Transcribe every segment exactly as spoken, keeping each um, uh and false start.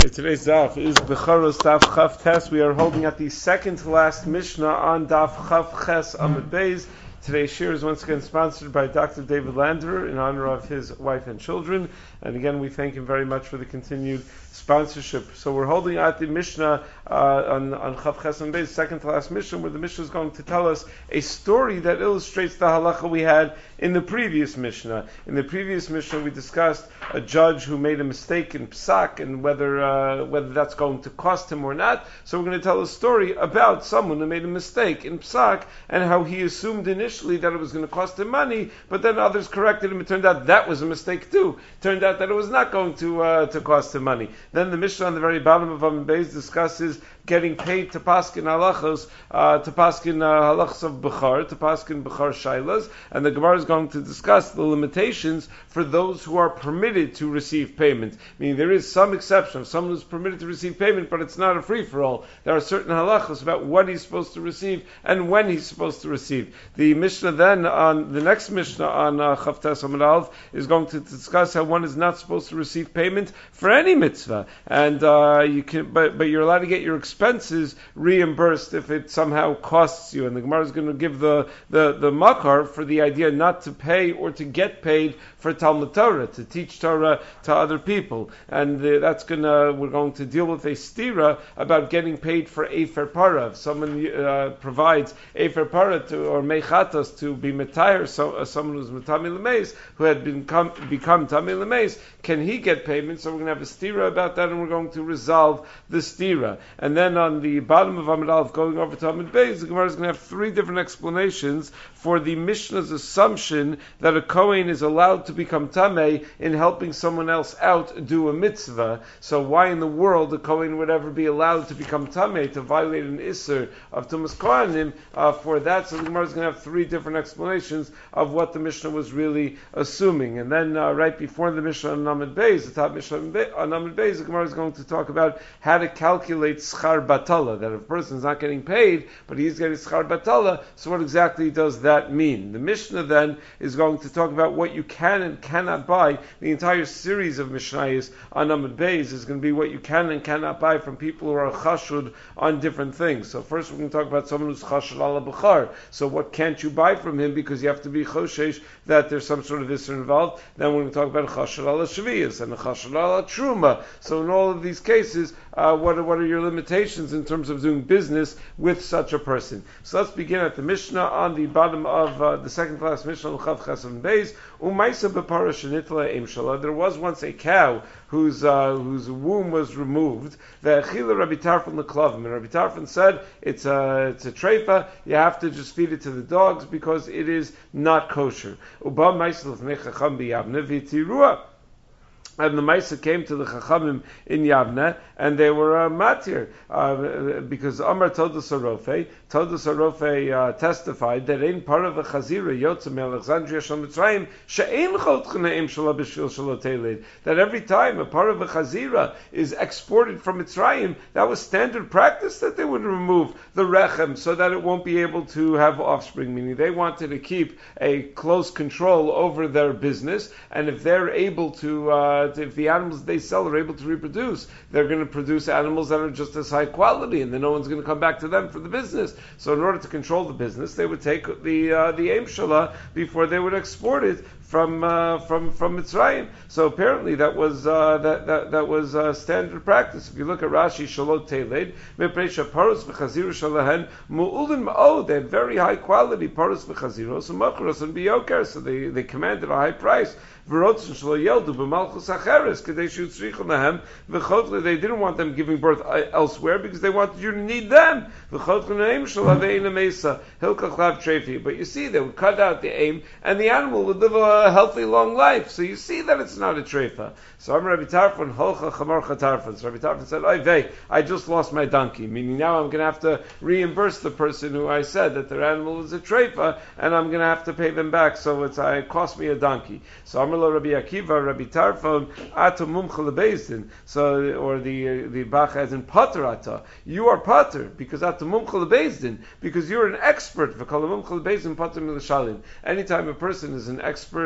Today's daf is Becharos Daf Chaf Tes. We are holding at the second to last Mishnah on Daf Chaf Ches Amud Beis. Today's shir is once again sponsored by Doctor David Landerer in honor of his wife and children. And again, we thank him very much for the continued sponsorship. So we're holding at the Mishnah uh, on, on Chav Ches Amud Beis, second to last Mishnah, where the Mishnah is going to tell us a story that illustrates the halacha we had in the previous Mishnah. In the previous Mishnah, we discussed a judge who made a mistake in psak and whether uh, whether that's going to cost him or not. So we're going to tell a story about someone who made a mistake in psak and how he assumed initially that it was going to cost him money, but then others corrected him. It turned out that was a mistake too. It turned out that it was not going to uh, to cost him money. Then the Mishnah on the very bottom of Amud Beis discusses getting paid to paskin halachos, uh, to paskin uh, halachos of Bechar, to paskin Bechar shailas, and the Gemara is going to discuss the limitations for those who are permitted to receive payment. Meaning there is some exception of someone who's permitted to receive payment, but it's not a free-for-all. There are certain halachos about what he's supposed to receive and when he's supposed to receive. The Mishnah then, on the next Mishnah on uh, Chav Tes Amud Aleph, is going to discuss how one is not supposed to receive payment for any mitzvah, and uh, you can, but but you're allowed to get your expenses reimbursed if it somehow costs you. And the Gemara is going to give the the the makar for the idea not to pay or to get paid for Talmud Torah, to teach Torah to other people, and uh, that's gonna we're going to deal with a stira about getting paid for Efer Para. If someone uh, provides Efer Para to or Mechatos to be Metayr, so uh, someone who's Metami Lemeis who had become become Tami Lemeis, can he get payment? So we're going to have a stira about that, and we're going to resolve the stira. And then on the bottom of Amud Aleph, going over to Amud Beis, the Gemara is going to have three different explanations for the Mishnah's assumption that a Kohen is allowed to become Tameh in helping someone else out do a mitzvah. So why in the world a Kohen would ever be allowed to become Tameh, to violate an Isser of Tumas Kohanim uh, for that? So the Gemara is going to have three different explanations of what the Mishnah was really assuming. And then uh, right before the Mishnah on Amud Beis, the top Mishnah on Amud Beis, the Gemara is going to talk about how to calculate schar batala, that if a person is not getting paid, but he's getting schar batala, so what exactly does that mean? The Mishnah then is going to talk about what you can and cannot buy. The entire series of Mishnayos on Amud Beis is going to be what you can and cannot buy from people who are chashud on different things. So first we're going to talk about someone who's chashud ala b'char. So what can't you buy from him because you have to be choshesh that there's some sort of issur involved. Then we're going to talk about chashud ala shviyas and chashud ala truma. So in all of these cases, uh, what, are, what are your limitations in terms of doing business with such a person? So let's begin at the Mishnah on the bottom of uh, the second class Mishnah on Chav Ches Amud Beis. Umaisa b'para shenitla imshala. There was once a cow whose uh, whose womb was removed. The Achila Rabbi Tarfon l'klavim, and Rabbi Tarfon said it's a it's a treifa. You have to just feed it to the dogs because it is not kosher. Uba ma'isa l'fnei chacham b'yavne v'tirua. And the Maisa came to the Chachamim in Yavne, and they were uh, matir, uh, because Amar Todos Arofe, Todos Arofe uh, testified that in part of the Chazira Yotzim Alexandria Shal Mitzrayim she'ein chotchneim shala b'shvil shaloteled, that every time a part of a Chazira is exported from Mitzrayim, that was standard practice that they would remove the rechem so that it won't be able to have offspring, meaning they wanted to keep a close control over their business, and if they're able to uh, if the animals they sell are able to reproduce, they're going to produce animals that are just as high quality, and then no one's going to come back to them for the business. So in order to control the business, they would take the uh, the aim shala before they would export it from uh, from from Mitzrayim. So apparently that was uh, that that that was uh, standard practice. If you look at Rashi, Shalot Teled, Mepresha Paros v'Chaziru Shalahen Mu'ulin Ma'od, they had very high quality Paros v'Chaziros and Machros and Biyoker, so they they commanded a high price. They didn't want them giving birth elsewhere because they wanted you to need them. But you see, they would cut out the aim, and the animal would live a healthy, long life. So you see that it's not a treifa. So I'm Rabbi Tarfon, Holcha Chamar Chatarfon. So Rabbi Tarfon said, Oy vey, I just lost my donkey, meaning now I'm going to have to reimburse the person who I said that their animal is a treifa, and I'm going to have to pay them back, so it's, uh, it cost me a donkey. So I'm Rabbi Akiva, Rabbi Tarfon, Ata Mumcha Lebezdin. So, or the the Bach as in Pater Ata. You are Pater because Ata Mumcha Lebezdin, because you're an expert. V'kol Mumcha Lebezdin Pater Milashalin. Anytime a person is an expert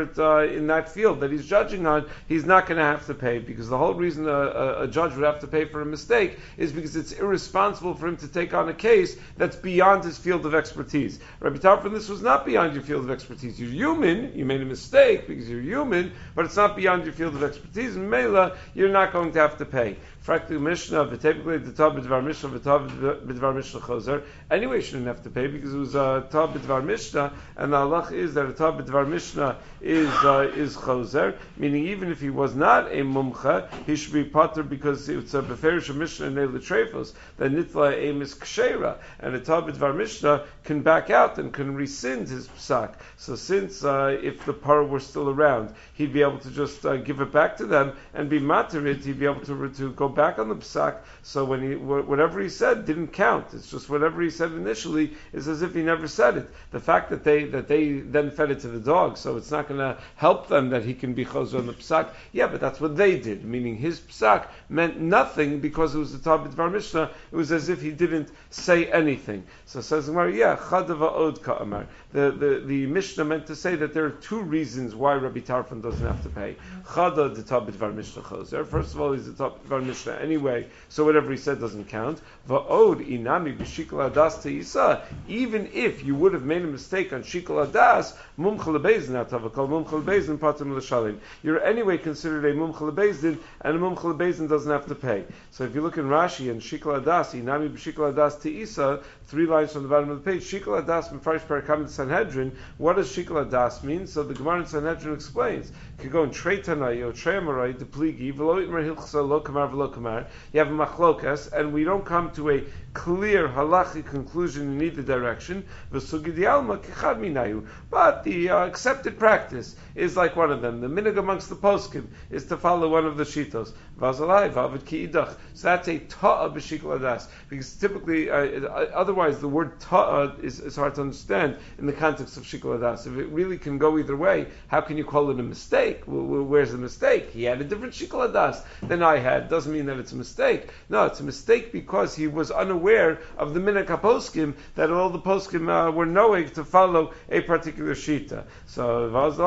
it uh, in that field that he's judging on, he's not going to have to pay, because the whole reason a, a, a judge would have to pay for a mistake is because it's irresponsible for him to take on a case that's beyond his field of expertise. Rabbi Tarfon, this was not beyond your field of expertise. You're human, you made a mistake because you're human, but it's not beyond your field of expertise, and Mela, you're not going to have to pay. Frankly, Mishnah, v'tepikli the Tav b'dvar Mishnah, v'Tav b'dvar Mishnah choser. Anyway, you shouldn't have to pay because it was a Tav b'dvar Mishnah, and the halach is that a Tav b'dvar Mishnah is uh, is choser, meaning even if he was not a mumcha, he should be pater because it's a beferish Mishnah and treifos that nitla emis kshera, and a Tav b'dvar Mishnah can back out and can rescind his psak. So since uh, if the par were still around, he'd be able to just uh, give it back to them and be materit. He'd be able to to go back on the psak. So when he whatever he said didn't count. It's just whatever he said initially is as if he never said it. The fact that they that they then fed it to the dog, so it's not going to help them that he can be choser on the psak. Yeah, but that's what they did. Meaning his psak meant nothing because it was the Tav b'dvar Mishnah. It was as if he didn't say anything. So it says Gemara, yeah, chadava od ka'amar. The, the the Mishnah meant to say that there are two reasons why Rabbi Tarfon doesn't have to pay. Chada the Tav b'dvar Mishnah choser. First of all, he's the Tav b'dvar Mishnah anyway, so whatever he said doesn't count. Va'od inami b'shikol hadas teisa. Even if you would have made a mistake on shikol hadas, mumcha lebezdin atavakol mumcha lebezdin patim l'shalim. You're anyway considered a mumcha lebezdin, and a mumcha lebezdin doesn't have to pay. So if you look in Rashi and shikol hadas, inami b'shikol hadas teisa, three lines from the bottom of the page, shikol hadas mefarish parakam Sanhedrin. What does shikol hadas mean? So the Gemara in Sanhedrin explains. You could go in Trei Tanai or Trei Amarai, the pligi, v'lo itmer hilchsa lo kamar v'lo kamar. You have a machlokas, and we don't come to a clear halachic conclusion in either direction. V'sugi di'alma kechad minayu. But the uh, accepted practice is like one of them. The minhag amongst the poskim is to follow one of the shitos. V'azalai v'avid ki idach. So that's a ta'a b'shikol hadas, because typically, uh, otherwise the word ta'a is, is hard to understand in the context of shikol hadas. If it really can go either way, how can you call it a mistake? Where's the mistake? He had a different shikol hadas than I had. Doesn't mean that it's a mistake. No, it's a mistake because he was unaware of the minhag haposkim, that all the poskim uh, were knowing to follow a particular shita. So,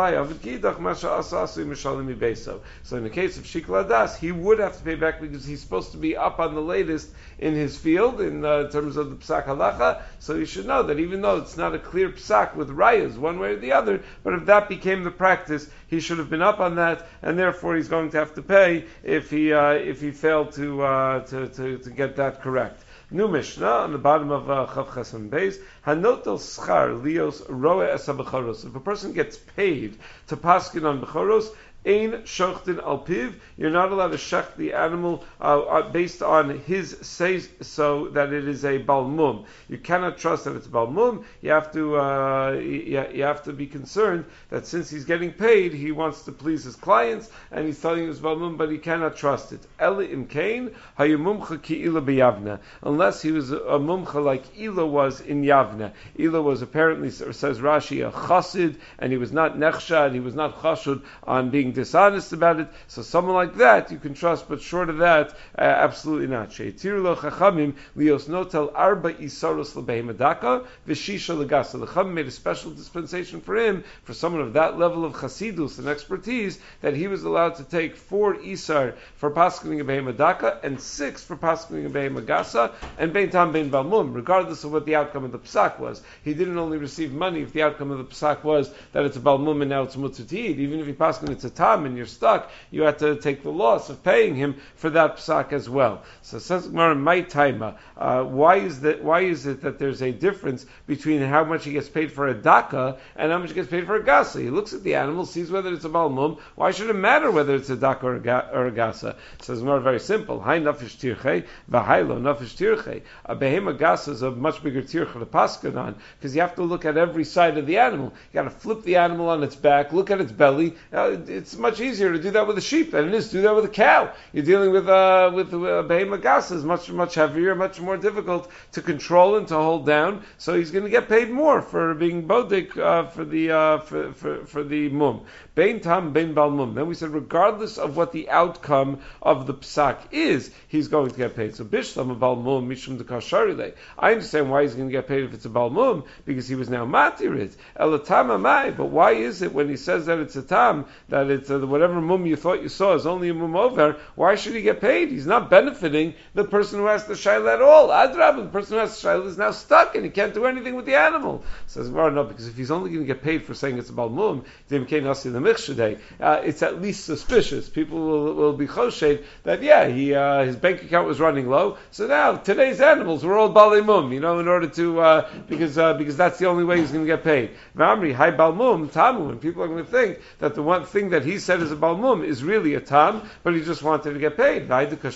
so in the case of shikol hadas, he would have to pay back because he's supposed to be up on the latest in his field in uh, terms of the psak halacha. So you should know that even though it's not a clear psak with rayas one way or the other, but if that became the practice, he should have been up on that, and therefore he's going to have to pay if he uh, if he failed to, uh, to to to get that correct. New Mishnah on the bottom of Chav Chesam Beis. Hanotel schar lios roe esa bechoros. If a person gets paid to paskin on bechoros, ein shochtin al piv. You're not allowed to shech the animal uh, based on his say so that it is a balmum. You cannot trust that it's balmum. You have to uh, you, you have to be concerned that since he's getting paid, he wants to please his clients, and he's telling you it's balmum, but he cannot trust it. Eli im kain hayumumcha ki ila b'yavna. Unless he was a mumcha like Ila was in Yavna. Ila was apparently, says Rashi, a chassid, and he was not nechshad, he was not chashud on being dishonest about it. So someone like that you can trust, but short of that, uh, absolutely not. She'etiru lo chachamim lios notel arba isaros lebehemedaka v'shisha legasa. The Chacham made a special dispensation for him, for someone of that level of chasidus and expertise, that he was allowed to take four isar for paskening a behemedaka and six for paskening a behemegasa and bein tam bein balmum, regardless of what the outcome of the psak was. He didn't only receive money if the outcome of the psak was that it's a balmum and now it's mutzah to eat. Even if he paskened it's a tam and you're stuck, you have to take the loss of paying him for that psak as well. So says Gemara, my taima. Uh, why is that? Why is it that there's a difference between how much he gets paid for a daka and how much he gets paid for a gasa? He looks at the animal, sees whether it's a balmum. Why should it matter whether it's a daka or a, ga- or a gasa? Says Gemara, very simple. Hai nafish tirchei, v'hailo nafish tirchei. A behema gasa is a much bigger tircha to paskin on, because you have to look at every side of the animal. You got to flip the animal on its back, look at its belly. Uh, it's it's much easier to do that with a sheep than it is to do that with a cow. You're dealing with uh, with uh, behema gas is much much heavier, much more difficult to control and to hold down. So he's going to get paid more for being bodik uh, for the uh, for, for for the mum. Bein tam bein bal mum. Then we said regardless of what the outcome of the psak is, he's going to get paid. So bishlam a bal mum mishum de kasharile. I understand why he's going to get paid if it's a bal mum because he was now matirit elatam amai. But why is it when he says that it's a tam that it's uh, whatever mum you thought you saw is only a mum over? Why should he get paid? He's not benefiting the person who has the shayla at all. Adrab, the person who has the shayla is now stuck and he can't do anything with the animal. Says well, no, because if he's only going to get paid for saying it's a bal mum, uh, it's at least suspicious. People will, will be choshed that yeah, he uh, his bank account was running low. So now today's animals were all balei mum, you know, in order to uh, because uh, because that's the only way he's going to get paid. V'amri hai bal mum tamu, and people are going to think that the one thing that he said is a bal mum is really a tam, but he just wanted to get paid.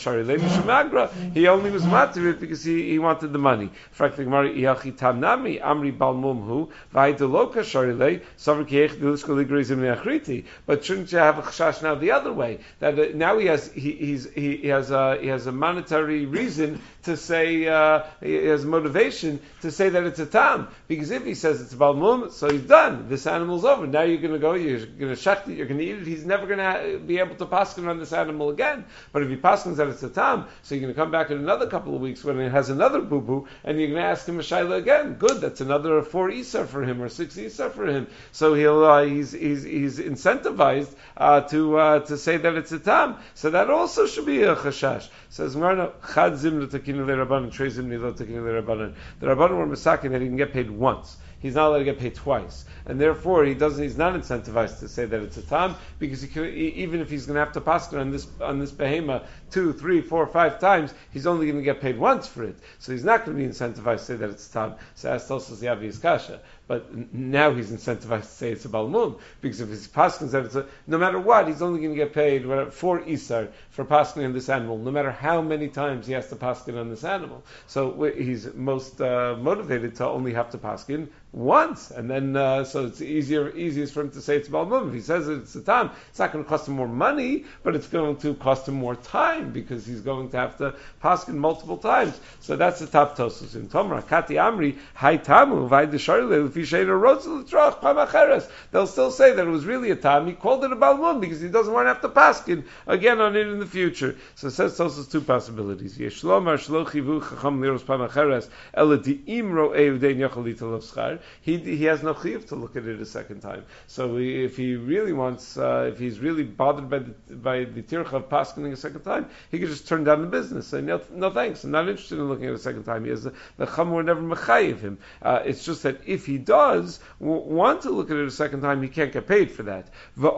He only was matir because he, he wanted the money. Frankly, Amri tam nami amri bal mum hu v'haidu kasharile savr kiech dilushkaligrizim neachriti. But shouldn't you have a chashash now the other way? That uh, now he has he, he's, he, he has a he has a monetary reason to say uh, he has motivation to say that it's a tam, because if he says it's a bal mum, so he's done. This animal's over. Now you're going to go, you're going to shech it, you're going to eat it. He's never going to ha- be able to paskin on this animal again. But if he paskins that it's a tam, so you're going to come back in another couple of weeks when it has another boo boo, and you're going to ask him a shayla again. Good, that's another four isar for him or six isar for him. So he'll uh, he's he's he's incentivized uh, to uh, to say that it's a tam. So that also should be a chashash. Says Marna chad zim l'takinu le'rabbanan, trei zim lo takinu le'rabbanan. The rabbanan were masakin that he can get paid once. He's not allowed to get paid twice, and therefore he doesn't. He's not incentivized to say that it's a tam, because he can, even if he's going to have to paskin on this on this behema two, three, four, five times, he's only going to get paid once for it. So he's not going to be incentivized to say that it's a tam. So that's also the obvious kasha. But now he's incentivized to say it's a bal mum, because if his paskins that it's a, no matter what, he's only going to get paid whatever, four isar for paskin on this animal, no matter how many times he has to paskin on this animal. So he's most uh, motivated to only have to paskin once, and then uh, so it's easier easiest for him to say it's bal mum. If he says it's a tam, it's not going to cost him more money, but it's going to cost him more time, because he's going to have to paskin multiple times. So that's the top tosus in Tomra Kati Amri Hai Tamu Vai Desharle. They'll still say that it was really a tam. He called it a bal mum because he doesn't want to have to paskin again on it in the future. So it says those two possibilities. He he has no chiyuv to look at it a second time. So if he really wants, uh, if he's really bothered by the by the tircha of paskining a second time, he could just turn down the business and no, no thanks. I'm not interested in looking at it a second time. He has the, the chamor never mechayiv him. Uh, it's just that if he does w- want to look at it a second time, he can't get paid for that.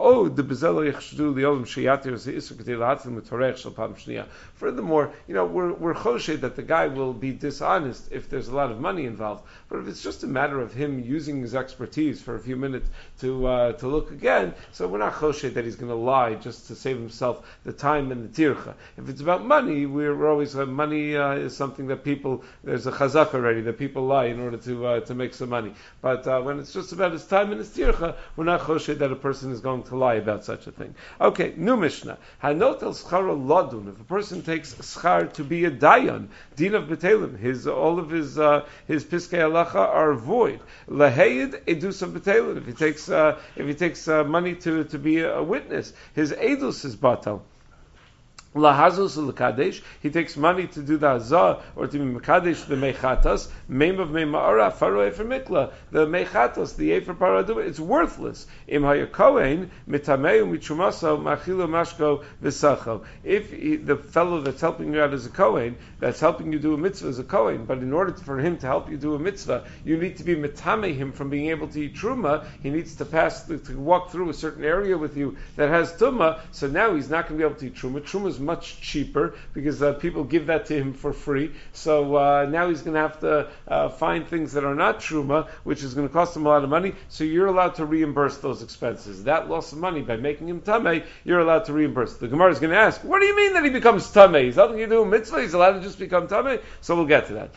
Furthermore, you know, we're we're choshed that the guy will be dishonest if there's a lot of money involved. But if it's just a matter of him using his expertise for a few minutes to uh, to look again, so we're not choshed that he's going to lie just to save himself the time and the tircha. If it's about money, we're, we're always uh, money uh, is something that people, there's a chazak already that people lie in order to uh, to make some money. But uh, when it's just about his time and his tircha, we're not choshed that a person is going to lie about such a thing. Okay, new Mishnah. Hanot el schara ladun. If a person takes schar to be a dayan, din of betelim, his all of his uh, his piskei halacha are void. Lahayid edus of betelim. If he takes uh, if he takes uh, money to to be a witness, his edus is batal. Lahazus l'kadesh, he takes money to do the hazah or to be mekadesh the mechatas, meim of meima'ara faro efer mikla, the mechatas, the efer paraduma, it's worthless. Im hayakohen mitameu mitrumaso machilo mashko v'sacho. If he, the fellow that's helping you out is a kohen, that's helping you do a mitzvah is a kohen, but in order for him to help you do a mitzvah, you need to be mitame him from being able to eat truma. He needs to pass to walk through a certain area with you that has tumah. So now he's not going to be able to eat truma. Truma is much cheaper because uh, people give that to him for free. So uh, now he's going to have to uh, find things that are not truma, which is going to cost him a lot of money. So you're allowed to reimburse those expenses. That loss of money by making him tamei, you're allowed to reimburse. The Gemara is going to ask, what do you mean that he becomes tamei? He's nothing to do with mitzvah. He's allowed to just become tamei. So we'll get to that.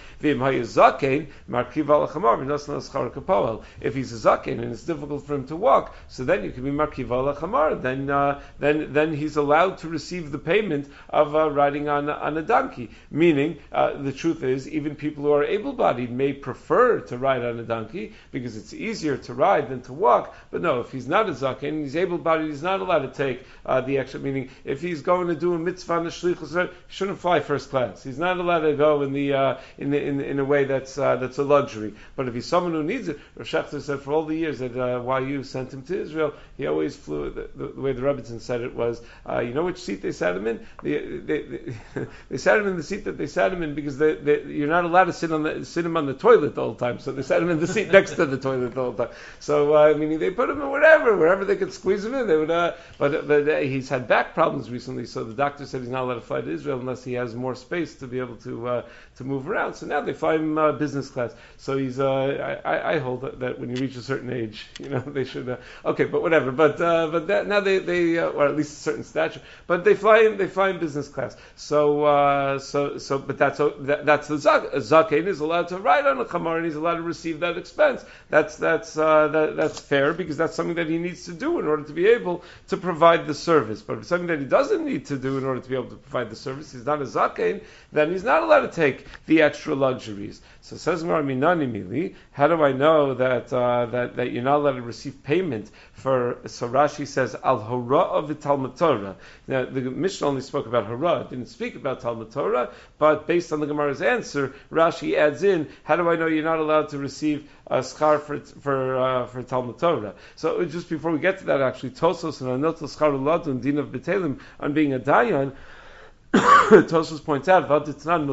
If he's a zaken and it's difficult for him to walk, so then you can be markiva lachamar. Then, uh, then, then he's allowed to receive the payment of uh, riding on on a donkey. Meaning, uh, the truth is, even people who are able-bodied may prefer to ride on a donkey because it's easier to ride than to walk. But no, if he's not a zaken, he's able-bodied, he's not allowed to take uh, the extra. Meaning, if he's going to do a mitzvah on the shlichus, he shouldn't fly first class. He's not allowed to go in the uh, in the in, in a way that's uh, that's a luxury. But if he's someone who needs it, Rav Shechter said for all the years that uh, Y U sent him to Israel, he always flew. The, the, the way the Rebbitzin said it was, uh, you know which seat they sat him in? They, they, they, they sat him in the seat that they sat him in because they, they, you're not allowed to sit on the sit him on the toilet the whole time. So they sat him in the seat next to the toilet the whole time. So uh, I mean, they put him in whatever, wherever they could squeeze him in. They would. Uh, but but uh, he's had back problems recently, so the doctor said he's not allowed to fly to Israel unless he has more space to be able to uh, to move around. So now they fly him uh, business class. So he's. Uh, I, I hold that, that when you reach a certain age, you know, they should. Uh, okay, but whatever. But uh, but that, now they they uh, or at least a certain stature. But they fly in they fly in business class. So uh, so so. But that's that, that's the zak. A zaken is allowed to ride on a chamar and he's allowed to receive that expense. That's that's uh, that, that's fair because that's something that he needs to do in order to be able to provide the service. But if it's something that he doesn't need to do in order to be able to provide the service, he's not a zaken, then he's not allowed to take the extra luxuries. So says Gemara, Minani Mili, how do I know that uh, that that you're not allowed to receive payment for? So Rashi says Al Hora of Talmud Torah. Now the Mishnah only spoke about Hora, it didn't speak about Talmud Torah, but based on the Gemara's answer, Rashi adds in, how do I know you're not allowed to receive a schar for for uh, for Talmud Torah? So just before we get to that, actually, Tosos and Anotel Schar Uladun Din of Betelim on being a dayan. Tosos points out that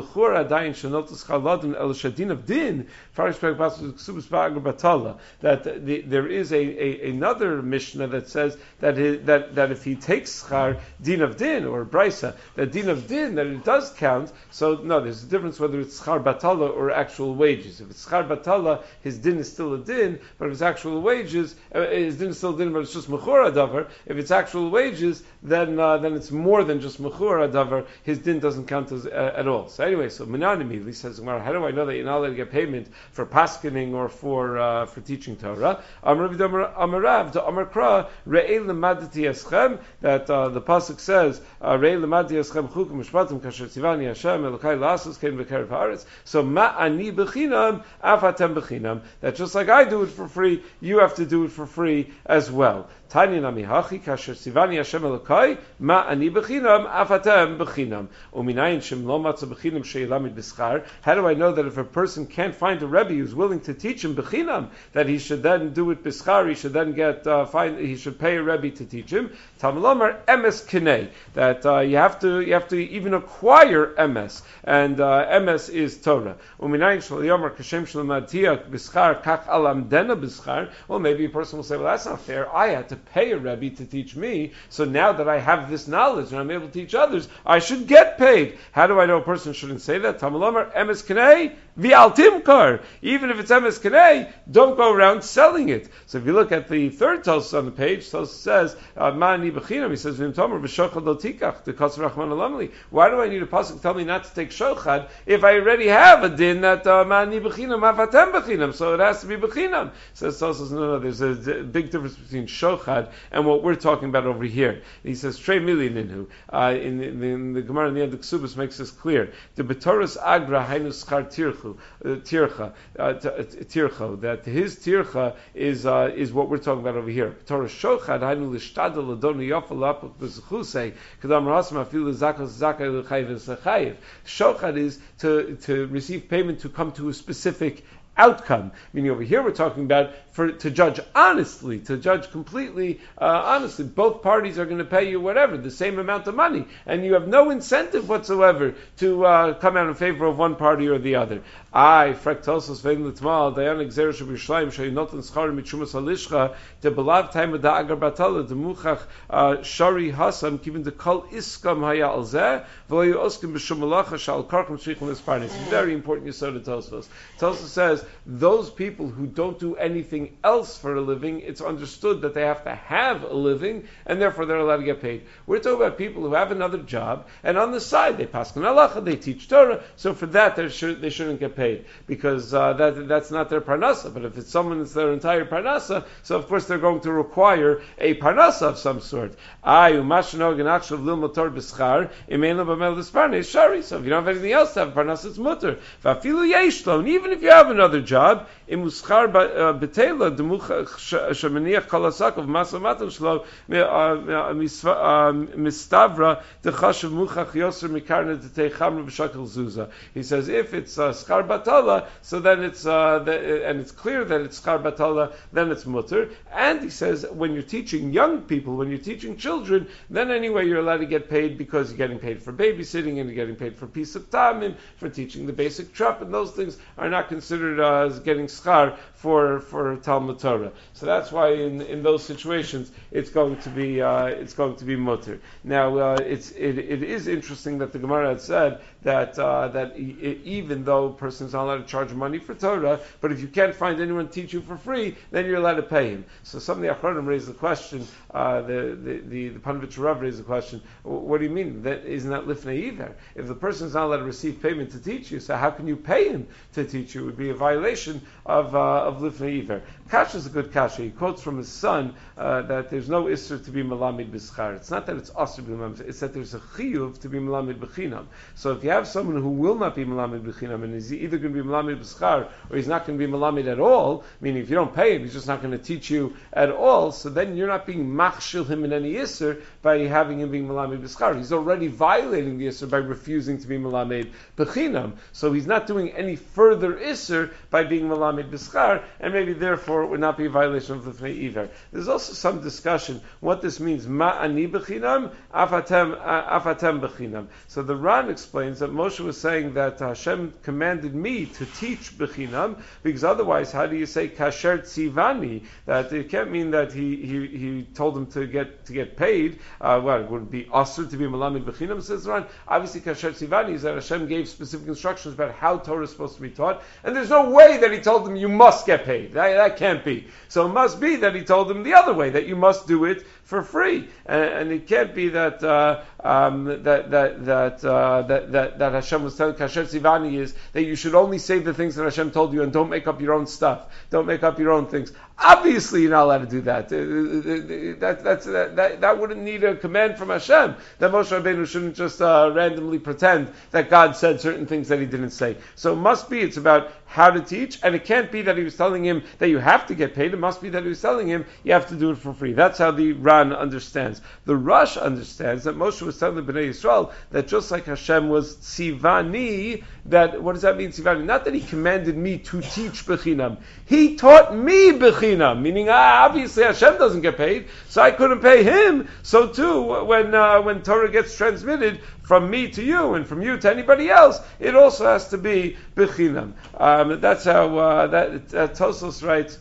the, there is a, a another Mishnah that says that his, that that if he takes schar din of din or brisa, that din of din that it does count. So no, there's a difference whether it's schar batala or actual wages. If it's schar batala, his din is still a din, but if it's actual wages, uh, his din is still a din, but it's just mechura davar. If it's actual wages, then uh, then it's more than just mechura davar. His din doesn't count as, uh, at all. So anyway, so Minan immediately says, how do I know that you're not allowed to get payment for paskening or for uh, for teaching Torah? Amarav to Amarkra Re'ei lemadati eschem, that uh, the pasuk says Re'ei lemadati eschem chukim mishpatim kasher tzivani Hashem Elokai la'asos kein b'kerev haaretz. So ma'ani b'chinam afatem b'chinam. That just like I do it for free, you have to do it for free as well. Tanya nami hachi kasher tzivani Hashem Elokai ma'ani b'chinam afatem b'chinam. How do I know that if a person can't find a Rebbe who's willing to teach him b'chinam, that he should then do it b'schar, he should then get uh, find he should pay a Rebbe to teach him? Talmud emes kinei, that uh, you have to you have to even acquire emes, and uh, emes is Torah. Well, maybe a person will say, well, that's not fair. I had to pay a Rebbe to teach me, so now that I have this knowledge and I'm able to teach others, I should get paid. How do I know a person shouldn't say that? Tamalomar emes kanei v'al timkar. Even if it's emes kanei, don't go around selling it. So if you look at the third Tosfos on the page, Tosfos says ma'ani b'chinam. He says v'imtomer v'shochad lo tikach dekos rachman alamli. Why do I need a pasuk to tell me not to take shochad if I already have a din that ma'ani b'chinam afatem b'chinam? So it has to be b'chinam. Says Tosfos, no, no. There's a big difference between shochad and what we're talking about over here. He says trei million inhu uh, in, in, in the Gemara in the end of Ksubas makes this clear. The B'toras Agra Hainu Schar Tirchu Tircha Tircha, that his Tircha is uh, is what we're talking about over here. B'toras Shochad Hainu Lishtadel Ladonu Yafal Lapuk B'Zechusei Kadam Rasma Afil Zakos Zakai L'Chayiv L'Chayiv. Shochad is to to receive payment to come to a specific outcome. Meaning over here we're talking about for to judge honestly, to judge completely uh, honestly. Both parties are going to pay you whatever, the same amount of money, and you have no incentive whatsoever to uh, come out in favor of one party or the other. I, Fraktosos Vein Litmal, Dayan Exer Shabishleim, Shaynotan Schar Mitchumas Alishcha, De Belav Time the Agar Batala, De Muchach Shari Hasam, Kivin the Kol Iskam Haya Alzeh, Velayu Oskim B'Shumalacha Shal Karkum Sheikhim Esparnis. Very important Yesod of Tosfos. Tosfos says those people who don't do anything else for a living, it's understood that they have to have a living, and therefore they're allowed to get paid. We're talking about people who have another job, and on the side they paskin halacha, they teach Torah, so for that they, should, they shouldn't get paid, because uh, that that's not their parnasa. But if it's someone that's their entire parnasa, so of course they're going to require a parnasa of some sort. Shari. So if you don't have anything else to have parnasa, it's mutter. And even if you have another job, imuschar betela demucha shemaniach kalasakov masamatan shlo mistavra dechashav muchach yoser mikarna detechamra b'shakil zuza. He says if it's uh, schar batala, so then it's uh, the, and it's clear that it's schar batala, then it's mutter. And he says when you're teaching young people, when you're teaching children, then anyway you're allowed to get paid because you're getting paid for babysitting and you're getting paid for piece of tamim, for teaching the basic trup, and those things are not considered uh, as getting schar for for Talmud Torah. So that's why in, in those situations it's going to be uh, it's going to be mutter. Now uh, it's it, it is interesting that the Gemara had said that uh, that e- even though a person is not allowed to charge money for Torah, but if you can't find anyone to teach you for free, then you're allowed to pay him. So some of the Achronim raised the question. Uh, the the the, the Panovich Rav raised the question. What do you mean? That isn't that lifnei iver? If the person is not allowed to receive payment to teach you, so how can you pay him to teach you? It would be a violation of uh, of lifnei iver. Kasha is a good kasha. He quotes from his son uh, that there's no isser to be melamid b'schar. It's not that it's asr to be melamid, it's that there's a chiyuv to be melamid b'chinam. So if you have someone who will not be melamid b'chinam, and he's either going to be melamid b'schar or he's not going to be melamid at all, meaning if you don't pay him, he's just not going to teach you at all, so then you're not being machshil him in any isser by having him being melamid b'schar. He's already violating the isser by refusing to be melamid b'chinam. So he's not doing any further isser by being melamid b'schar, and maybe therefore it would not be a violation of lifnei iver. There's also some discussion what this means. Ma'ani b'chinam, afatem afatem b'chinam. So the Ran explains that Moshe was saying that Hashem commanded me to teach b'chinam, because otherwise, how do you say kasher tzivani? That it can't mean that he he, he told him to get to get paid. Uh, well, it would be asur to be melamid b'chinam, says Ran. Obviously, kasher tzivani is that Hashem gave specific instructions about how Torah is supposed to be taught, and there's no way that he told them you must get paid. That, that can't be. So it must be that he told them the other way, that you must do it for free, and, and it can't be that uh, um, that that that, uh, that that that Hashem was telling kasher tzivani is that you should only say the things that Hashem told you and don't make up your own stuff, don't make up your own things. Obviously, you're not allowed to do that. That that's that, that, that wouldn't need a command from Hashem. That Moshe Rabbeinu shouldn't just uh, randomly pretend that God said certain things that He didn't say. So it must be it's about how to teach, and it can't be that He was telling him that you have to get paid. It must be that He was telling him you have to do it for free. That's how the Ran understands. The Rush understands that Moshe was telling the Bnei Yisrael that just like Hashem was tzivani, that what does that mean tzivani? Not that He commanded me to teach b'chinam. He taught me b'chinam, meaning ah, obviously Hashem doesn't get paid, so I couldn't pay Him. So too, when uh, when Torah gets transmitted from me to you and from you to anybody else, it also has to be b'chinam. Um, that's how uh, that uh, Tosfos writes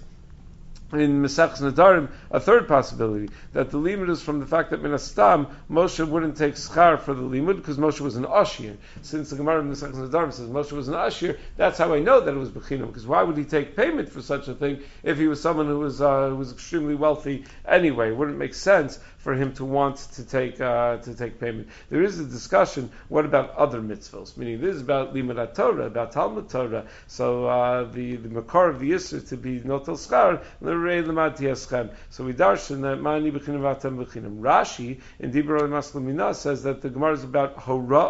in Mesechus Nedarim, a third possibility, that the limud is from the fact that Minastam, Moshe wouldn't take schar for the limud, because Moshe was an ashir. Since the Gemara in Mesechus Nedarim says Moshe was an ashir, that's how I know that it was b'chinam, because why would he take payment for such a thing if he was someone who was uh, who was extremely wealthy anyway? It wouldn't make sense for him to want to take uh, to take payment. There is a discussion, what about other mitzvahs? Meaning this is about limud Torah, about Talmud Torah, so uh, the, the makar of the Yisr to be notel schar, so we darshan that ma'ani b'chinam v'atem b'chinam. Rashi in Dibur Maslamina says that the Gemara is about hora'ah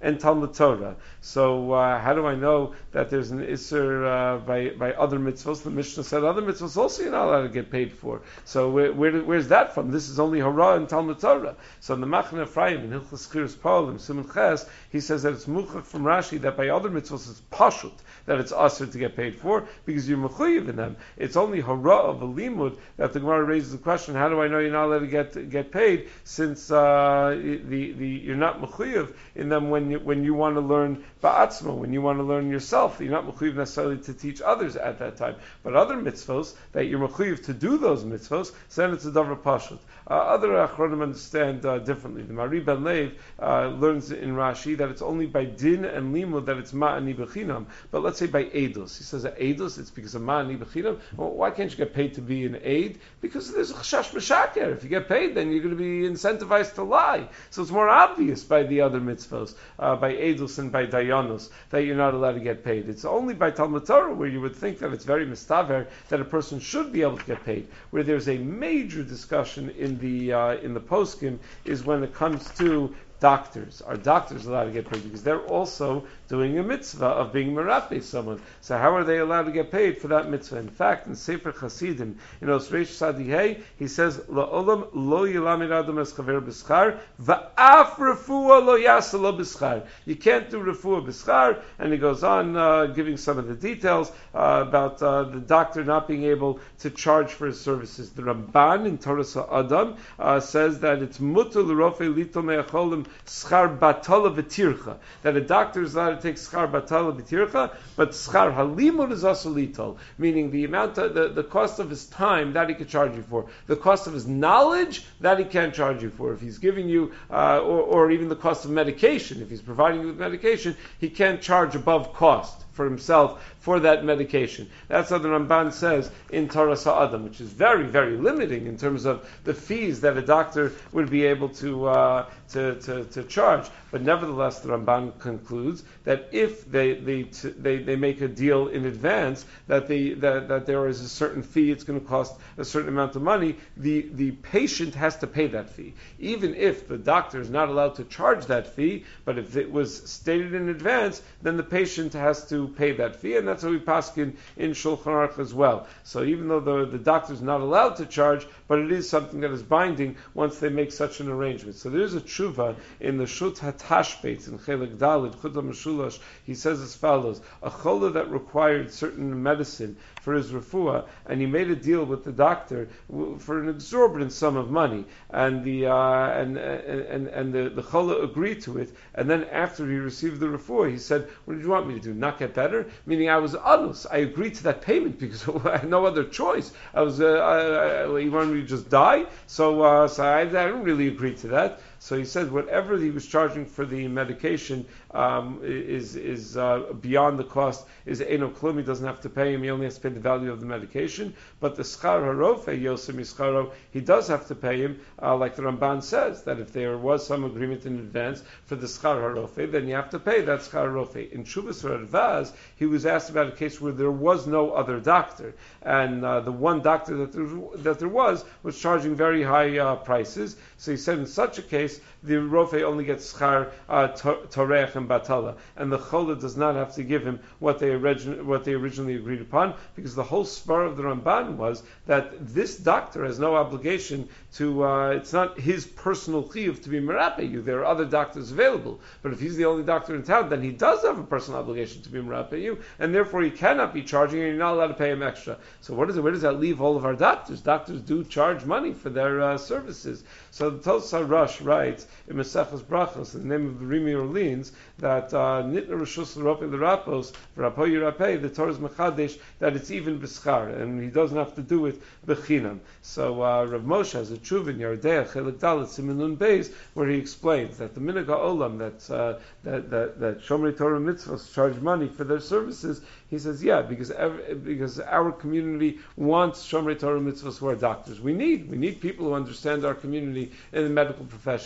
and Talmud Torah. So uh, how do I know that there's an Isser uh, by by other mitzvahs? The Mishnah said other mitzvahs also you're not allowed to get paid for. So where, where where's that from? This is only Hara and Talmud Torah. So in the Machne Ephraim in Hilchos Chiras Paul Siman Ches, he says that it's muchach from Rashi that by other mitzvahs it's pashut that it's usher to get paid for because you're mechuyev in them. It's only Hara of a limud that the Gemara raises the question: how do I know you're not allowed to get get paid since uh, the the you're not mechuyev in them when you when you want to learn ba'atzma, when you want to learn yourself, you're not mechuyev necessarily to teach others at that time. But other mitzvos that you're mechuyev to do those mitzvos, so then it's a davar pashut. Uh, other achronim understand uh, differently. The Mari Ben Lev uh, learns in Rashi that it's only by din and limud that it's ma'ani b'chinam. But let's say by edus, he says that edus it's because of ma'ani b'chinam. Well, why can't you get paid to be an aid? Because there's a chashash b'shaker. If you get paid, then you're going to be incentivized to lie. So it's more obvious by the other mitzvos, uh, by edus and by dayanos, that you're not allowed to get paid. It's only by Talmud Torah where you would think that it's very mistaver that a person should be able to get paid. Where there's a major discussion in the uh, in the poskim is when it comes to doctors. Are doctors allowed to get paid? Because they're also doing a mitzvah of being merape someone. So how are they allowed to get paid for that mitzvah? In fact, in Sefer Chasidim, in Osreish Sadihei, he says, La'olam lo yilamid adam es chaver b'schar, va'af refuah lo yasa lo b'schar. You can't do refuah b'schar, and he goes on uh, giving some of the details uh, about uh, the doctor not being able to charge for his services. The Ramban in Torah Sa'adam uh, says that it's mutul rofe litol me'acholim schar batala v'tircha, that a doctor is allowed to take schar batala v'tircha, but schar halimud is also litol, meaning the amount of, the, the cost of his time that he could charge you for, the cost of his knowledge that he can't charge you for. If he's giving you, uh, or, or even the cost of medication, if he's providing you with medication, he can't charge above cost for himself for that medication. That's what the Ramban says in Torah Sa'adam, which is very, very limiting in terms of the fees that a doctor would be able to uh, to, to, to charge. But nevertheless, the Ramban concludes that if they they they, they make a deal in advance that the that, that there is a certain fee, it's going to cost a certain amount of money, the, the patient has to pay that fee. Even if the doctor is not allowed to charge that fee, but if it was stated in advance, then the patient has to pay that fee, and that's how we paskin in Shulchan Aruch as well. So even though the, the doctor is not allowed to charge, but it is something that is binding once they make such an arrangement. So there is a tshuva in the Shut HaTashbeit in Chelik Dalid Chut HaMeshulash. He says as follows: a chola that required certain medicine for his refuah, and he made a deal with the doctor for an exorbitant sum of money, and the uh, and and and the, the chola agreed to it, and then after he received the refuah, he said, "What did you want me to do? Not get better?" Meaning, I was anus. I agreed to that payment because I had no other choice. I was uh, I, I, he wanted me to just die, so uh, so I, I didn't really agree to that. So he said whatever he was charging for the medication um, is is uh, beyond the cost, is eno klum. He doesn't have to pay him. He only has to pay the value of the medication. But the schar harofe yosem ischaro, he does have to pay him, uh, like the Ramban says, that if there was some agreement in advance for the schar harofe, then you have to pay that schar harofe. In Shuvas Radvaz, he was asked about a case where there was no other doctor, and uh, the one doctor that there, that there was was charging very high uh, prices. So he said in such a case, the rofe only gets schar uh, torech and batala, and the chola does not have to give him what they origin- what they originally agreed upon, because the whole spar of the Ramban was that this doctor has no obligation to. Uh, it's not his personal chiyuv to be merape you. There are other doctors available, but if he's the only doctor in town, then he does have a personal obligation to be merape you, and therefore he cannot be charging, and you're not allowed to pay him extra. So what is it? Where does that leave all of our doctors? Doctors do charge money for their uh, services. So the Tosar Rush writes in Maseches Brachos, in the name of the Rimi Orleans, that Nitna Rishus L'Rope L'Rapos V'Rapo Yirapeh, the Torah is Mechadesh, that it's even b'schar, and he doesn't have to do it b'chinam. So uh, Rav Moshe has a tshuva in Yardei Chelik Dalet Siman Nun Beis, where he explains that the Minhag HaOlam, that uh, that that, that Shomrei Torah mitzvahs charge money for their services. He says, yeah, because every, because our community wants Shomrei Torah mitzvahs who are doctors. We need we need people who understand our community in the medical profession.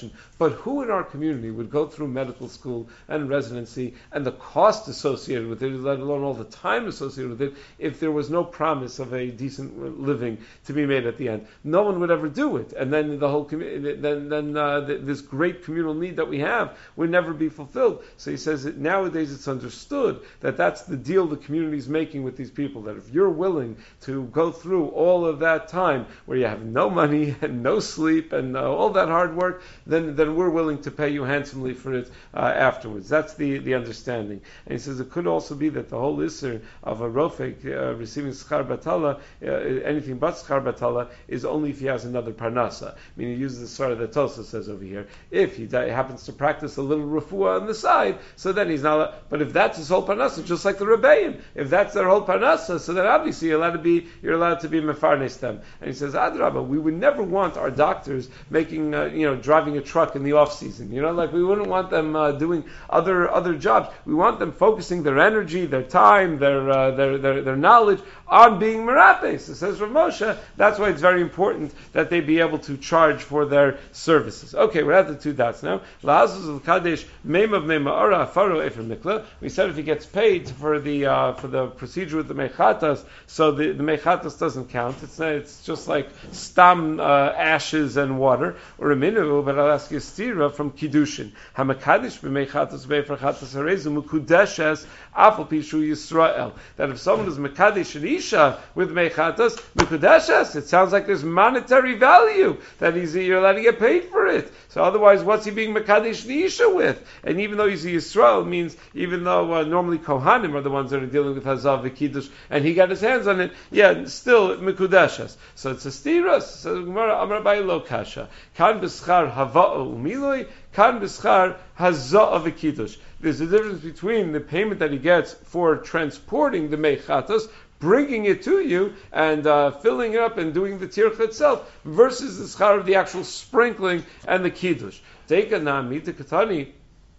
question. But who in our community would go through medical school and residency and the cost associated with it, let alone all the time associated with it, if there was no promise of a decent living to be made at the end? No one would ever do it. And then the whole community, then, then uh, the, this great communal need that we have would never be fulfilled. So he says that nowadays it's understood that that's the deal the community is making with these people, that if you're willing to go through all of that time where you have no money and no sleep and uh, all that hard work, then, then we're willing to pay you handsomely for it uh, afterwards. That's the, the understanding. And he says it could also be that the whole issur of a rofek uh, receiving schar batala, uh, anything but schar batala, is only if he has another parnasa. I mean, he uses the sort of that Tosa says over here. If he di- happens to practice a little refuah on the side, so then he's not. But if that's his whole parnasa, just like the Rebbeim, if that's their whole parnasa, so then obviously you're allowed to be you're allowed to be mefarnes them. And he says, Adrabah, we would never want our doctors making uh, you know driving a truck in the off season. You know, like we wouldn't want them uh, doing other other jobs. We want them focusing their energy, their time, their uh, their, their their knowledge on being merapes. It says Rav Moshe. That's why it's very important that they be able to charge for their services. Okay, we're at the two dots now. We said if he gets paid for the uh, for the procedure with the mechatas, so the, the mechatas doesn't count. It's not, it's just like stam uh, ashes and water. Or a minute, but I'll ask you stira from kiddushin. Hamakadish b'mechatas be'efrachatas harezu mukudeshes afal pishu Yisrael. That if someone is mekadish an isha with mechatas mukudeshes, it sounds like there's monetary value that he's you're allowed to get paid for it. So otherwise, what's he being mekadesh the isha with? And even though he's a Yisrael, means even though uh, normally Kohanim are the ones that are dealing with Hazav v'Kiddush, and he got his hands on it, yeah, still Mikudashas. So it's a stiras. So Gemara Amar Abaye lo kasha. Kan b'schar hava'o umiloi, kan b'schar Hazav v'Kiddush. There's a difference between the payment that he gets for transporting the mechatas, bringing it to you and uh, filling it up and doing the tircha itself, versus the schar of the actual sprinkling and the kiddush. Take a nami, the katani,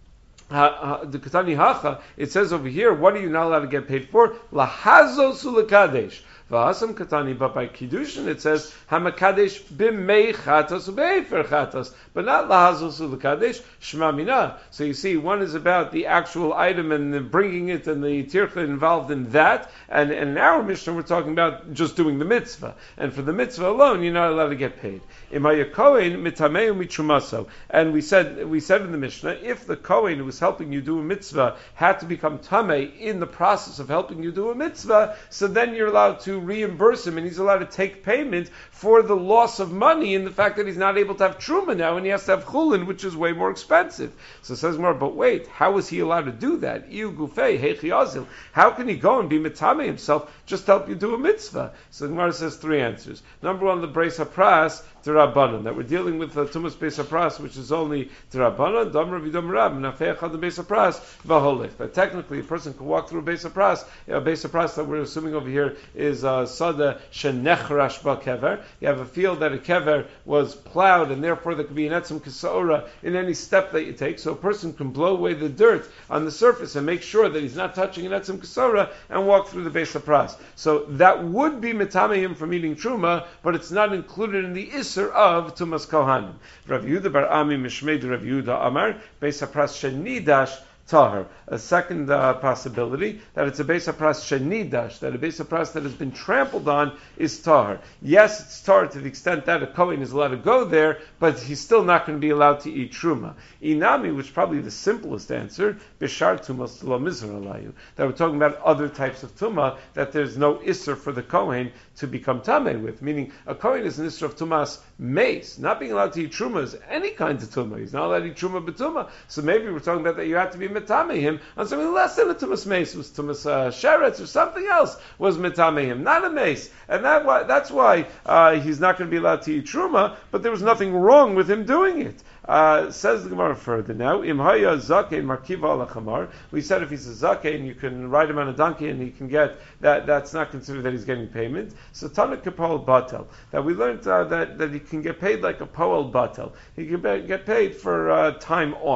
the katani hacha. It says over here, what are you not allowed to get paid for? Lahazo sulakadesh. V'asam katani, but by kiddushin it says hamakadesh b'mei chatas u'be'efer chatas, but not lahazos u'lekadesh shema mina. So you see, one is about the actual item and the bringing it and the tircha involved in that, and, and in our Mishnah we're talking about just doing the mitzvah, and for the mitzvah alone you're not allowed to get paid. Imaya kohen mitameu mitrumaso, and we said we said in the Mishnah, if the kohen who was helping you do a mitzvah had to become tamei in the process of helping you do a mitzvah, so then you're allowed to reimburse him, and he's allowed to take payment for the loss of money and the fact that he's not able to have truma now, and he has to have chulin, which is way more expensive. So it says more, but wait, how is he allowed to do that? Iu gufei hechi azil. How can he go and be mitame himself just to help you do a mitzvah? So the Gemara says three answers. Number one, the Beis HaPras Rabbanan, that we're dealing with the Tumas Beis HaPras, which is only Rabbanan, Dam Rav Yidom Rab, Nafeach Ad Beis HaPras, Vaholech. That technically a person can walk through a Beis HaPras. A Beis HaPras that we're assuming over here is uh, Sada Shenechrash Ba Kever. You have a field that a kever was plowed, and therefore there could be an etzem kasaura in any step that you take. So a person can blow away the dirt on the surface and make sure that he's not touching an etzem kasaura and walk through the Beis HaPras. So that would be mitame him from eating truma, but it's not included in the isser of Tumas Kohanim. Rav Yehuda bar Ami Mishmei Rav Yehuda Amar Beis HaPras Shenidash Tahar. A second uh, possibility, that it's a Beis HaPras Shenidash, that a Beis HaPras that has been trampled on is Tahar. Yes, it's Tahar to the extent that a Kohen is allowed to go there, but he's still not going to be allowed to eat Truma. Inami, which is probably the simplest answer, Bishar Tumas Lo Mizra Alayu, that we're talking about other types of Tumah, that there's no Isser for the Kohen to become Tameh with, meaning a Kohen is an Isser of Tumas Mace, not being allowed to eat Truma is any kind of Tumah. He's not allowed to eat Truma B'Tumah. So maybe we're talking about that you have to be Metame him on something less than a Tumas Mace, was Tumas uh, Sheretz or something else was Metame him, not a Mace. And that why, that's why uh, he's not going to be allowed to eat Truma, but there was nothing wrong with him doing it. Uh, says the Gemara further now, Im haya zakein markiva ala chamar. We said if he's a zakein, you can ride him on a donkey and he can get that. That's not considered that he's getting payment. So Tana Kapol Batel, that we learned uh, that that he can get paid like a Poel Batel. He can be, get paid for uh, time off.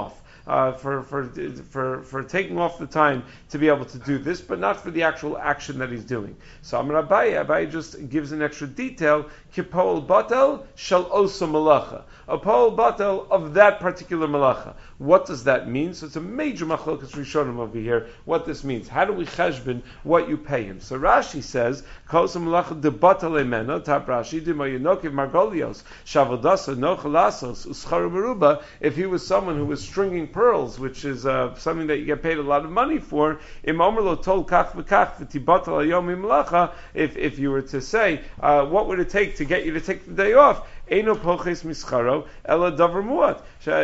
uh, for, for, for, for taking off the time to be able to do this, but not for the actual action that he's doing. So Amar Abaye, Abaye just gives an extra detail, Kipol Batel Shal Osa Malacha. A Pol Batel of that particular Malacha. What does that mean? So it's a major machlokas rishonim over here, what this means. How do we cheshbon what you pay him? So Rashi says, Kos Malacha de Batel Emeno, Tap Rashi, de Moyenokiv Margolios, Shavodasa, Nochalasos, Uschar Meruba, if he was someone who was stringing pearls, which is uh, something that you get paid a lot of money for, Im Omerlo Tol Kach V'Kach V'Tibatel Ayom Imlacha, if if you were to say, uh, what would it take to get you to take the day off? Eino poches mischaro ela davar muat.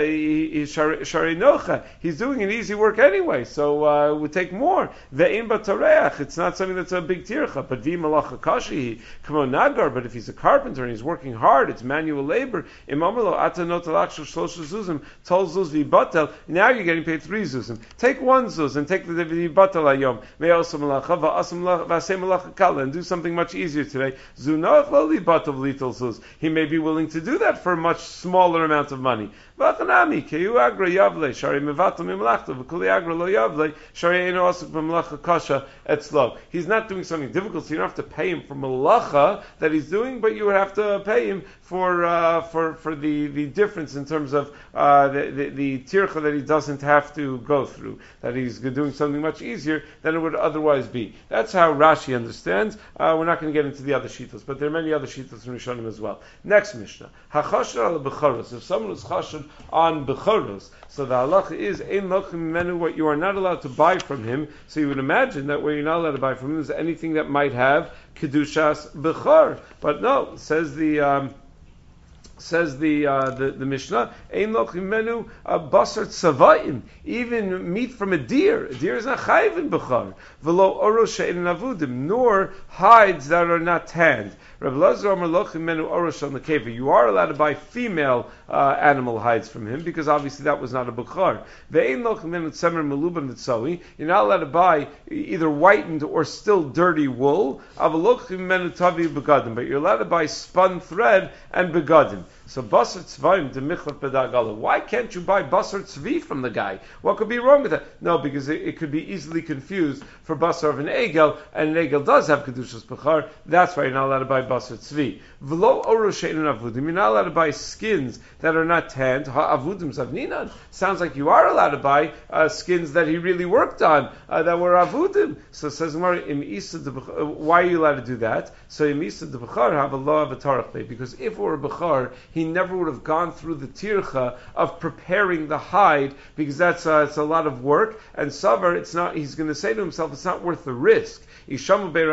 He's doing an easy work anyway, so uh, it would take more. Ve'im batareach. It's not something that's a big tircha. But vi malacha kashi kamo nagar. But if he's a carpenter and he's working hard, it's manual labor. Imamelo ata notalach shlosha zuzim tol zuz vibatel. Now you're getting paid three zuzim. Take one zuz and take the vibatel ayom. Me'osa malacha va'asam va'asem malacha kala and do something much easier today. Zunach lo libatel little zuz. He may be willing to do that for a much smaller amount of money. V'achanami keyu agra yavle shari mevatel mimlachta v'kuli agra lo yavle shari eno asuk b'melacha kasha etzlo. He's not doing something difficult, so you don't have to pay him for melacha that he's doing, but you would have to pay him for uh, for for the, the difference in terms of uh, the, the the tircha that he doesn't have to go through, that he's doing something much easier than it would otherwise be. That's how Rashi understands. Uh, we're not going to get into the other shittos, but there are many other shittos in Rishonim as well. Next Mishnah, hachashar al bechoros. If someone is chashad on bechoros, so the halacha is ein lochim menu, what you are not allowed to buy from him. So you would imagine that what you're not allowed to buy from him is anything that might have kedushas bechor. But no, says the. Um, Says the uh, the, the Mishnah, Ein lochim menu basar tzavayim, even meat from a deer. A deer is not chayiv in bechar. V'lo oros she'ein avudim, nor hides that are not tanned. Rav Lazar Amar lochim menu oros on the keva. You are allowed to buy female uh, animal hides from him because obviously that was not a bechar. Ve'ein lochim menu tzemer meluban v'tzawi. You're not allowed to buy either whitened or still dirty wool. Avalochim menu tavi begadim, but you're allowed to buy spun thread and begadim. So basar tzvayim de michlaf bedagala. Why can't you buy basar tzvi from the guy? What could be wrong with that? No, because it, it could be easily confused for basar of an egel, and an egel does have kedushas bechar. That's why you're not allowed to buy basar tzvi. V'lo oru she'ein avudim. You're not allowed to buy skins that are not tanned. Ha'avudim zavninan. Sounds like you are allowed to buy uh, skins that he really worked on uh, that were avudim. So it says im isa de bechar. Why are you allowed to do that? So im isa de bechar have a law of a tarach, because if it were a bechar, he never would have gone through the tircha of preparing the hide, because that's uh, it's a lot of work. And savar, it's not. He's going to say to himself, it's not worth the risk. I'm going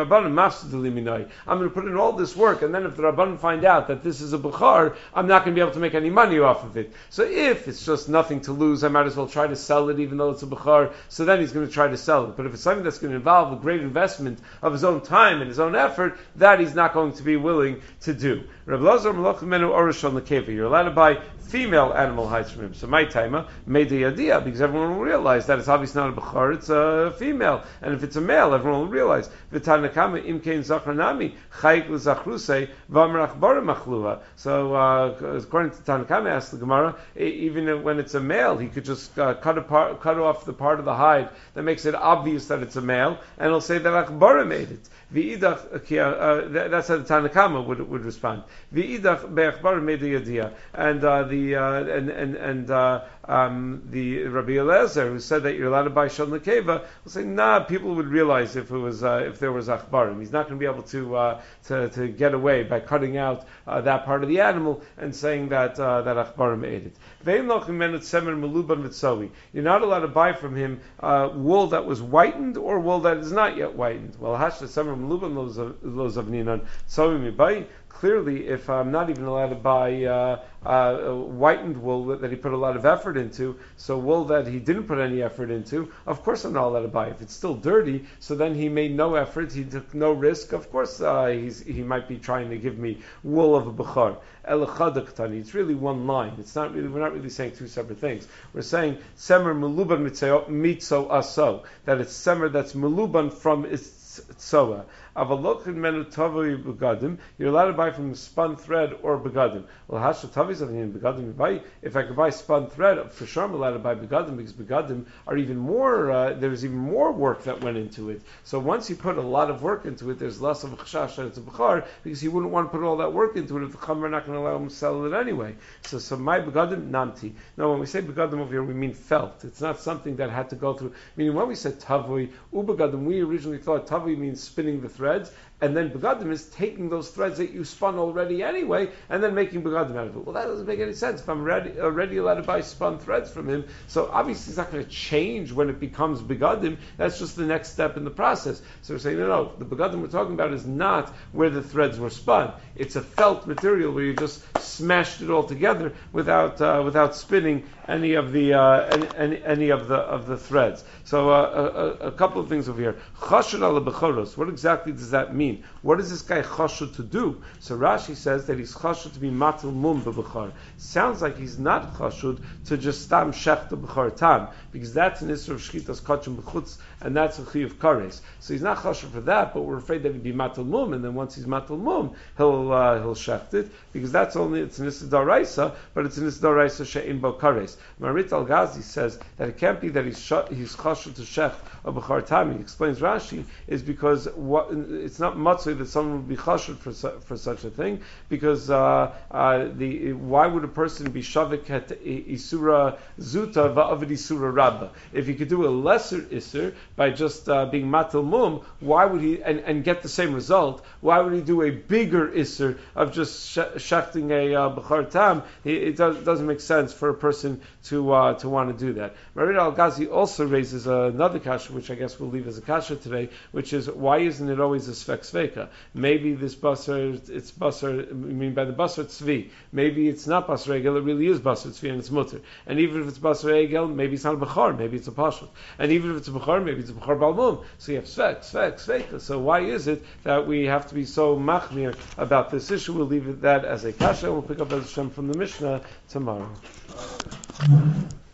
to put in all this work, and then if the Rabbanan find out that this is a Bukhar, I'm not going to be able to make any money off of it. So if it's just nothing to lose, I might as well try to sell it, even though it's a Bukhar. So then he's going to try to sell it. But if it's something that's going to involve a great investment of his own time and his own effort, that he's not going to be willing to do. Rav Lazar Malach Menu Orish on the Keva. You're allowed to buy female animal hides from him. So my timer made the idea, because everyone will realize that it's obviously not a Bukhar, it's a female. And if it's a male, everyone will realize. V'tanakama imkein zachrnami chayik l'zachrusei v'amrach bara machluha. So uh, according to Tanakama, asked the Gemara, even when it's a male, he could just uh, cut apart, cut off the part of the hide that makes it obvious that it's a male, and he'll say that Akbara made it. V'idach, uh, that's how the Tanakama would would respond. V'idach be'achbar made the idea, and uh, the uh, and and and uh, um, the Rabbi Eliezer, who said that you're allowed to buy shel nekeva, will say, nah, people would realize if it was uh, if there was achbarim. He's not going to be able to uh, to to get away by cutting out uh, that part of the animal and saying that uh, that achbarim ate it. You're not allowed to buy from him uh, wool that was whitened or wool that is not yet whitened. Well, hashta semer meluban lo zavninan tzavi mibai. Clearly, if I'm not even allowed to buy uh, uh, whitened wool that, that he put a lot of effort into, so wool that he didn't put any effort into, of course I'm not allowed to buy. If it's still dirty, so then he made no effort, he took no risk, of course uh, he's, he might be trying to give me wool of a Bukhar. It's really one line. It's not really, we're not really saying two separate things. We're saying semer meluban mitzo aso, that it's semer that's meluban from its tzoa. Avalochin menu tavui begadim. You're allowed to buy from spun thread or begadim. Well, hasha tavis of begadim buy. If I could buy spun thread, for sure I'm allowed to buy begadim because begadim are even more. Uh, there's even more work that went into it. So once you put a lot of work into it, there's less of a chashash that it's a bechar because you wouldn't want to put all that work into it if the chamer are not going to allow him to sell it anyway. So, so my begadim namti. Now, when we say begadim over here, we mean felt. It's not something that had to go through. Meaning, when we said tavui ubegadim, we originally thought tavui means spinning the threads. And then begadim is taking those threads that you spun already anyway, and then making begadim out of it. Well, that doesn't make any sense. If I'm already, already allowed to buy spun threads from him, so obviously it's not going to change when it becomes begadim. That's just the next step in the process. So we're saying, no, no, the begadim we're talking about is not where the threads were spun. It's a felt material where you just smashed it all together without uh, without spinning any of the uh, any, any, any of the of the threads. So uh, a, a, a couple of things over here. Chashud ala bechoros. What exactly does that mean? What is this guy chashud to do? So Rashi says that he's chashud to be matil mum bebechar. Sounds like he's not chashud to just stam shech the bechar tam, because that's an issur of shchitas kachim bechutz, and that's a chi of kares. So he's not chashud for that, but we're afraid that he'd be matil mum, and then once he's matil mum, he'll uh, he'll shecht it, because that's only it's an issur daraisa, but it's an issur daraisa she'in bo kares. Marit Al Ghazi says that it can't be that he's sh- he's chashud to shech a bechar tam. He explains Rashi is because what it's not matzah that someone would be chashud for su- for such a thing, because uh, uh, the why would a person be shavik at isura zuta va'avid isura rabba? If he could do a lesser isur by just uh, being matil mum, why would he and, and get the same result? Why would he do a bigger isur of just sh- shechting a uh, bechar tam? It, it does, doesn't make sense for a person to uh, to want to do that. Marid Al Ghazi also raises uh, another kasha, which I guess we'll leave as a kasha today, which is why isn't it always a svek sveka? Maybe this basar, it's basar, I mean by the basar tzvi. Maybe it's not basar egel, it really is basar tzvi and it's mutter. And even if it's basar egel, maybe it's not a bechar, maybe it's a pashut. And even if it's a bechar, maybe it's a bechar balmum. So you have svek, svek, sveka. So why is it that we have to be so machmir about this issue? We'll leave it that as a kasha, and we'll pick up as Hashem from the Mishnah tomorrow.